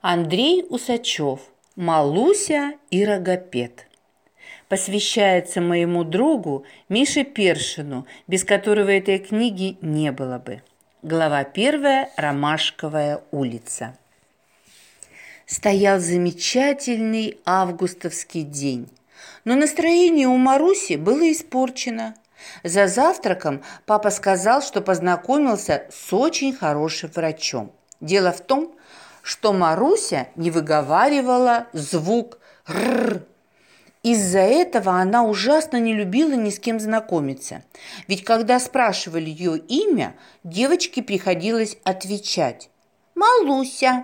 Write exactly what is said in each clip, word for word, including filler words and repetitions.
Андрей Усачев. Малуся и Рогопед. Посвящается моему другу Мише Першину, без которого этой книги не было бы. Глава первая. Ромашковая улица. Стоял замечательный августовский день, но настроение у Маруси было испорчено. За завтраком папа сказал, что познакомился с очень хорошим врачом. Дело в том, что Маруся не выговаривала звук «р». Из-за этого она ужасно не любила ни с кем знакомиться. Ведь когда спрашивали ее имя, девочке приходилось отвечать «Малуся».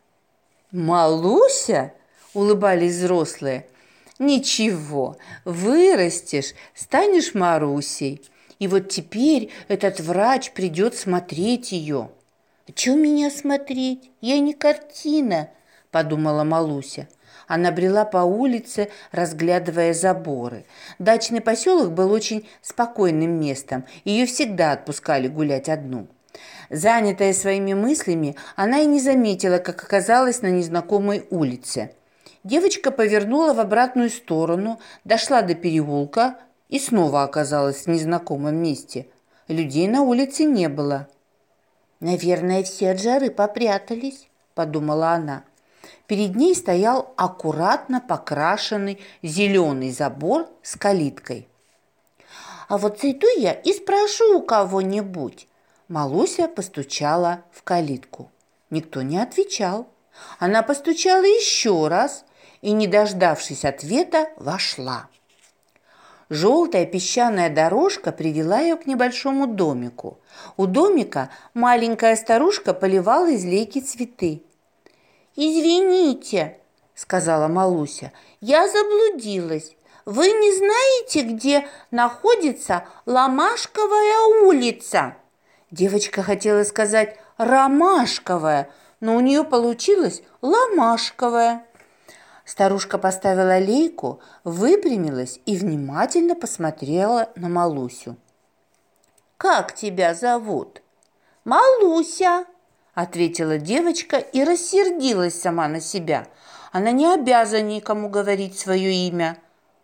«Малуся?» – улыбались взрослые. «Ничего, вырастешь, станешь Марусей. И вот теперь этот врач придет смотреть ее». «Чего меня смотреть? Я не картина», – подумала Малуся. Она брела по улице, разглядывая заборы. Дачный поселок был очень спокойным местом. Ее всегда отпускали гулять одну. Занятая своими мыслями, она и не заметила, как оказалась на незнакомой улице. Девочка повернула в обратную сторону, дошла до переулка и снова оказалась в незнакомом месте. Людей на улице не было. «Наверное, все от жары попрятались», – подумала она. Перед ней стоял аккуратно покрашенный зеленый забор с калиткой. «А вот зайду я и спрошу у кого-нибудь». Малуся постучала в калитку. Никто не отвечал. Она постучала еще раз и, не дождавшись ответа, вошла. Желтая песчаная дорожка привела ее к небольшому домику. У домика маленькая старушка поливала из лейки цветы. «Извините», – сказала Малуся, – «я заблудилась. Вы не знаете, где находится Ромашковая улица?» Девочка хотела сказать «Ромашковая», но у нее получилось «Ломашковая». Старушка поставила лейку, выпрямилась и внимательно посмотрела на Малусю. «Как тебя зовут?» «Малуся», – ответила девочка и рассердилась сама на себя. Она не обязана никому говорить свое имя.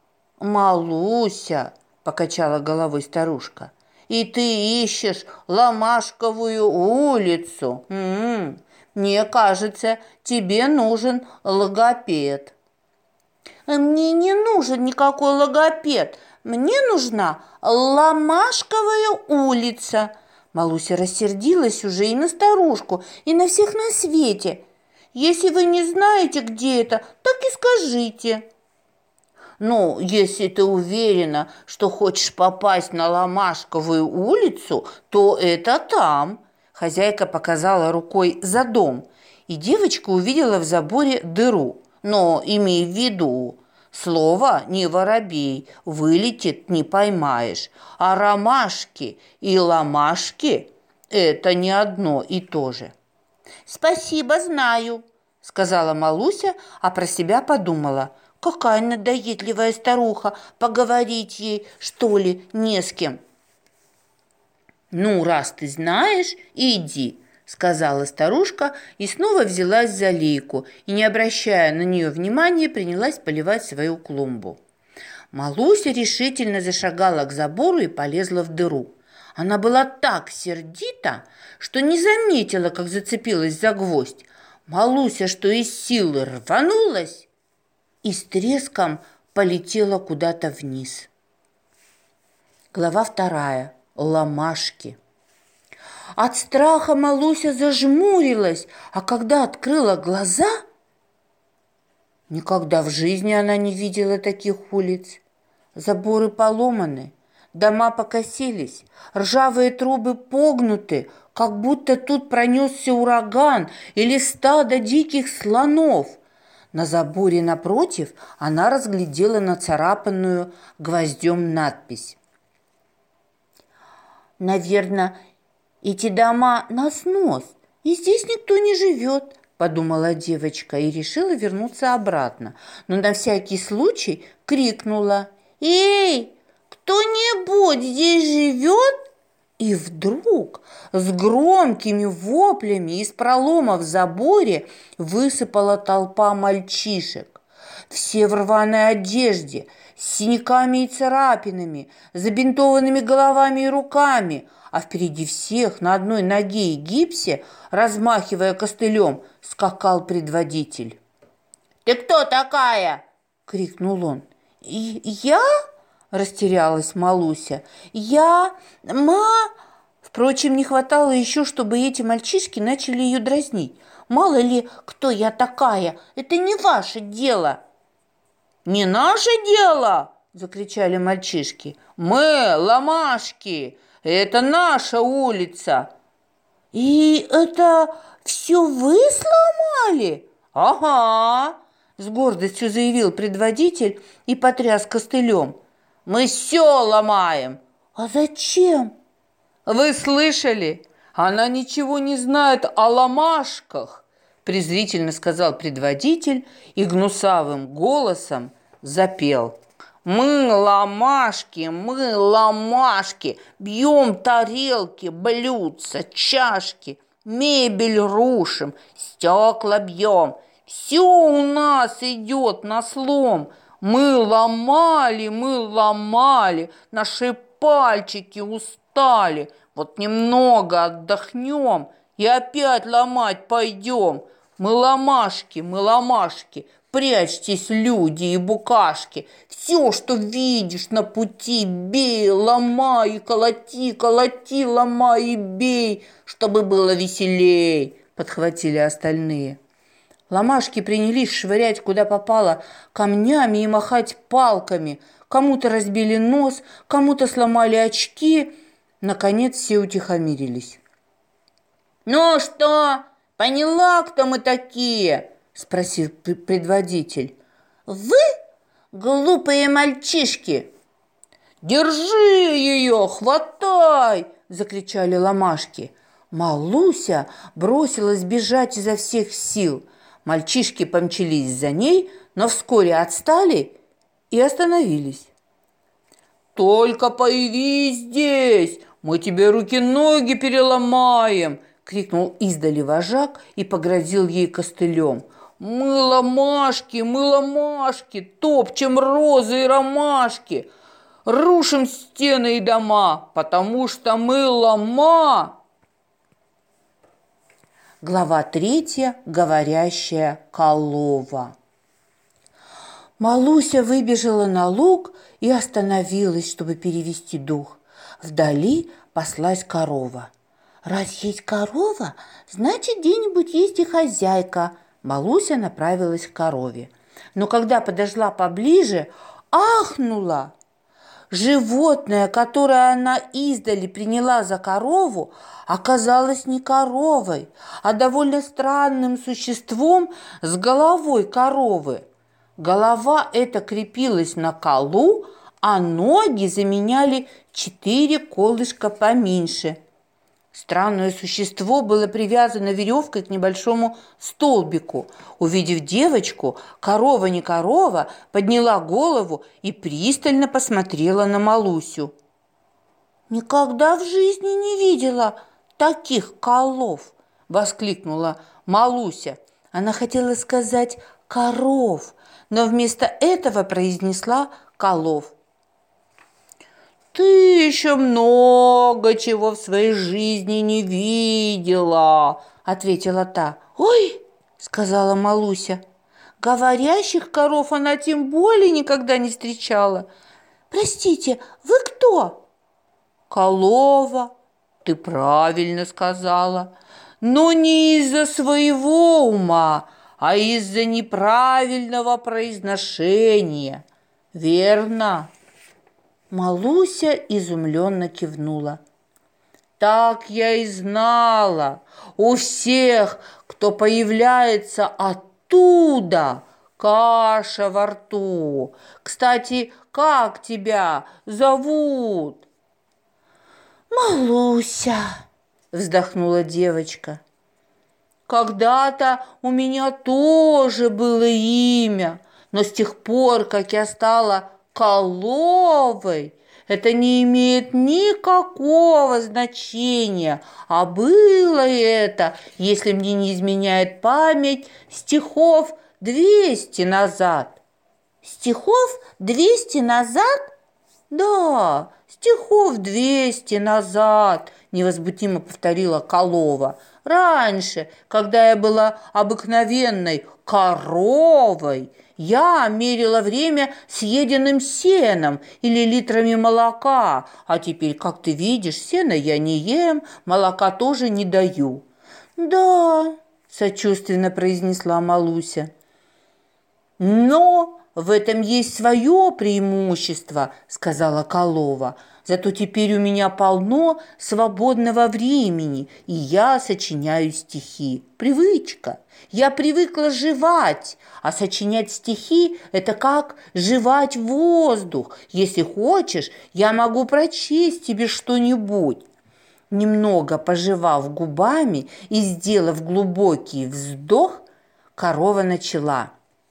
«Малуся», – покачала головой старушка, – «и ты ищешь Ромашковую улицу? М-м, мне кажется, тебе нужен логопед». «Мне не нужен никакой логопед. Мне нужна Ромашковая улица». Малуся рассердилась уже и на старушку, и на всех на свете. «Если вы не знаете, где это, так и скажите». «Ну, если ты уверена, что хочешь попасть на Ромашковую улицу, то это там». Хозяйка показала рукой за дом, и девочка увидела в заборе дыру. «Но имей в виду, слово не воробей, вылетит не поймаешь, а ромашки и ломашки – это не одно и то же». «Спасибо, знаю», – сказала Малуся, а про себя подумала – какая надоедливая старуха, поговорить ей, что ли, не с кем. «Ну, раз ты знаешь, иди», – сказала старушка и снова взялась за лейку и, не обращая на нее внимания, принялась поливать свою клумбу. Малуся решительно зашагала к забору и полезла в дыру. Она была так сердита, что не заметила, как зацепилась за гвоздь. Малуся, что из силы, рванулась и с треском полетела куда-то вниз. Глава вторая. Ломашки. От страха Малуся зажмурилась, а когда открыла глаза, никогда в жизни она не видела таких улиц. Заборы поломаны, дома покосились, ржавые трубы погнуты, как будто тут пронесся ураган или стадо диких слонов. На заборе напротив она разглядела нацарапанную гвоздем надпись. «Наверное, эти дома на снос, и здесь никто не живет», – подумала девочка и решила вернуться обратно, но на всякий случай крикнула: «Эй, кто-нибудь здесь живет?» И вдруг с громкими воплями из пролома в заборе высыпала толпа мальчишек. Все в рваной одежде, с синяками и царапинами, забинтованными головами и руками, а впереди всех на одной ноге и гипсе, размахивая костылем, скакал предводитель. «Ты кто такая?» – крикнул он. «И я?» – растерялась Малуся. «Я... ма...» Впрочем, не хватало еще, чтобы эти мальчишки начали ее дразнить. «Мало ли, кто я такая, это не ваше дело!» «Не наше дело!» – закричали мальчишки. «Мы ломашки! Это наша улица!» «И это все вы сломали?» «Ага!» – с гордостью заявил предводитель и потряс костылем. «Мы все ломаем!» «А зачем?» «Вы слышали? Она ничего не знает о ломашках!» – презрительно сказал предводитель и гнусавым голосом запел. «Мы ломашки, мы ломашки, бьем тарелки, блюдца, чашки, мебель рушим, стекла бьем. Все у нас идет на слом. Мы ломали, мы ломали, наши пальчики устали. Вот немного отдохнем и опять ломать пойдем. Мы ломашки, мы ломашки, прячьтесь, люди и букашки. Все, что видишь на пути, бей, ломай, колоти, колоти, ломай и бей, чтобы было веселей», — подхватили остальные. Ломашки принялись швырять куда попало камнями и махать палками. Кому-то разбили нос, кому-то сломали очки. Наконец все утихомирились. «Ну что, поняла, кто мы такие?» – спросил предводитель. «Вы, глупые мальчишки!» «Держи ее, хватай!» – закричали ломашки. Малуся бросилась бежать изо всех сил. Мальчишки помчались за ней, но вскоре отстали и остановились. «Только появись здесь, мы тебе руки-ноги переломаем!» – крикнул издали вожак и погрозил ей костылем. «Мы ломашки, мы ломашки, топчем розы и ромашки, рушим стены и дома, потому что мы лома!» Глава третья. Говорящая корова. Малуся выбежала на луг и остановилась, чтобы перевести дух. Вдали паслась корова. «Раз есть корова, значит, где-нибудь есть и хозяйка». Малуся направилась к корове. Но когда подошла поближе, ахнула. Животное, которое она издали приняла за корову, оказалось не коровой, а довольно странным существом с головой коровы. Голова эта крепилась на колу, а ноги заменяли четыре колышка поменьше. Странное существо было привязано веревкой к небольшому столбику. Увидев девочку, корова не корова подняла голову и пристально посмотрела на Малусю. «Никогда в жизни не видела таких колов!» – воскликнула Малуся. Она хотела сказать «коров», но вместо этого произнесла «колов». «Ты еще много чего в своей жизни не видела», – ответила та. «Ой!» – сказала Малуся. «Говорящих коров она тем более никогда не встречала. Простите, вы кто?» «Корова, ты правильно сказала, но не из-за своего ума, а из-за неправильного произношения. Верно?» Малуся изумленно кивнула. «Так я и знала. У всех, кто появляется оттуда, каша во рту. Кстати, как тебя зовут?» «Малуся», — вздохнула девочка. «Когда-то у меня тоже было имя, но с тех пор, как я стала Коловой, это не имеет никакого значения. А было это, если мне не изменяет память, стихов двести назад. Стихов двести назад? Да, стихов двести назад, невозмутимо повторила Калова. Раньше, когда я была обыкновенной коровой, я мерила время съеденным сеном или литрами молока, а теперь, как ты видишь, сена я не ем, молока тоже не даю. Да, сочувственно произнесла Малуся. Но в этом есть свое преимущество, сказала Калова. Зато теперь у меня полно свободного времени, и я сочиняю стихи. Привычка. Я привыкла жевать, а сочинять стихи – это как жевать воздух. Если хочешь, я могу прочесть тебе что-нибудь. Немного пожевав губами и сделав глубокий вздох, корова начала.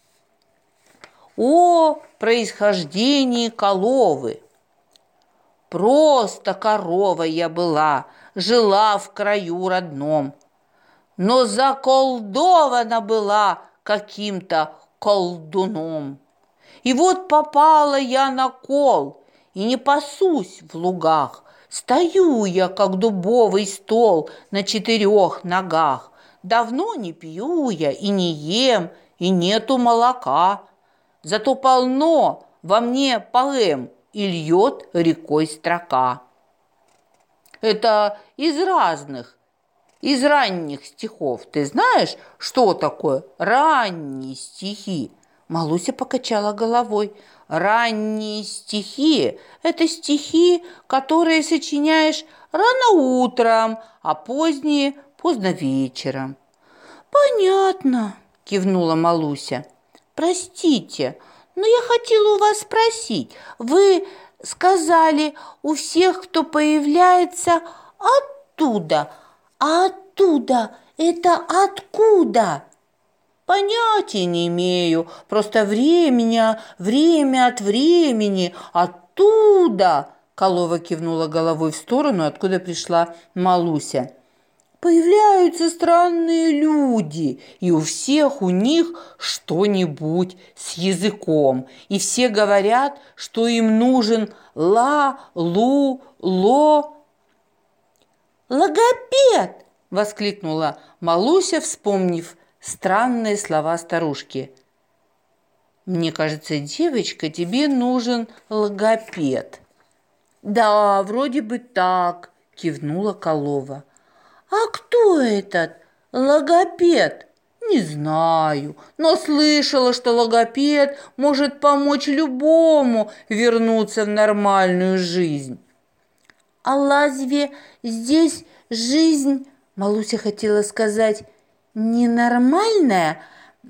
О происхождении Каловы! Просто корова я была, жила в краю родном, но заколдована была каким-то колдуном. И вот попала я на кол, и не пасусь в лугах. Стою я, как дубовый стол, на четырех ногах. Давно не пью я и не ем, и нету молока. Зато полно во мне поэм, и льет рекой строка. Это из разных, из ранних стихов. Ты знаешь, что такое ранние стихи? Малуся покачала головой. Ранние стихи – это стихи, которые сочиняешь рано утром, а поздние – поздно вечером. Понятно, кивнула Малуся. Простите, но я хотела у вас спросить. Вы сказали, у всех, кто появляется оттуда. А оттуда это откуда? Понятия не имею. Просто времени, время от времени. Оттуда. Калова кивнула головой в сторону, откуда пришла Малуся. Появляются странные люди, и у всех у них что-нибудь с языком. И все говорят, что им нужен ла, лу, ло. «Логопед!» – воскликнула Малуся, вспомнив странные слова старушки. «Мне кажется, девочка, тебе нужен логопед». «Да, вроде бы так», – кивнула Калова. «А кто этот логопед?» «Не знаю, но слышала, что логопед может помочь любому вернуться в нормальную жизнь». «А разве здесь жизнь, — Малуся хотела сказать, — ненормальная?»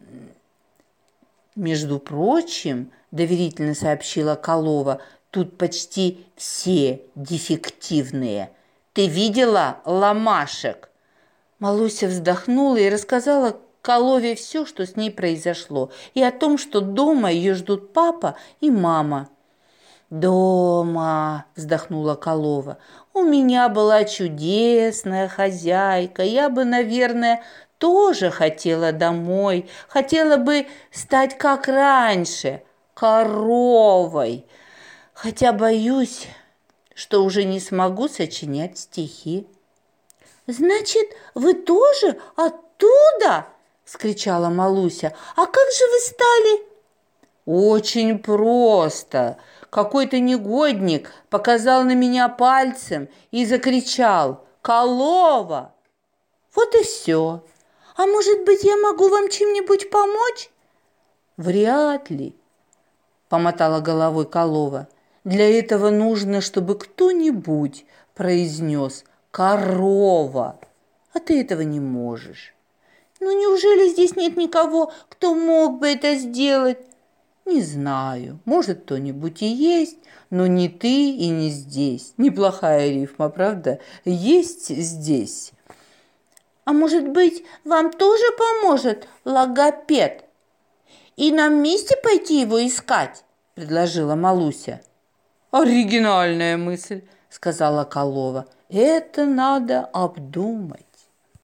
«Между прочим, — доверительно сообщила Калова, — тут почти все дефективные. Ты видела ломашек?» Малуся вздохнула и рассказала Калове все, что с ней произошло, и о том, что дома ее ждут папа и мама. «Дома!» – вздохнула Калова. «У меня была чудесная хозяйка. Я бы, наверное, тоже хотела домой. Хотела бы стать как раньше, коровой. Хотя боюсь, что уже не смогу сочинять стихи». «Значит, вы тоже оттуда?» – вскричала Малуся. «А как же вы стали?» «Очень просто. Какой-то негодник показал на меня пальцем и закричал: «Калова!» Вот и все. А может быть, я могу вам чем-нибудь помочь?» «Вряд ли», – помотала головой Калова. «Для этого нужно, чтобы кто-нибудь произнес «корова», а ты этого не можешь». «Ну неужели здесь нет никого, кто мог бы это сделать?» «Не знаю, может, кто-нибудь и есть, но не ты и не здесь». Неплохая рифма, правда? Есть здесь. «А может быть, вам тоже поможет логопед? И нам вместе пойти его искать?» – предложила Малуся. Оригинальная мысль, сказала Колова. Это надо обдумать.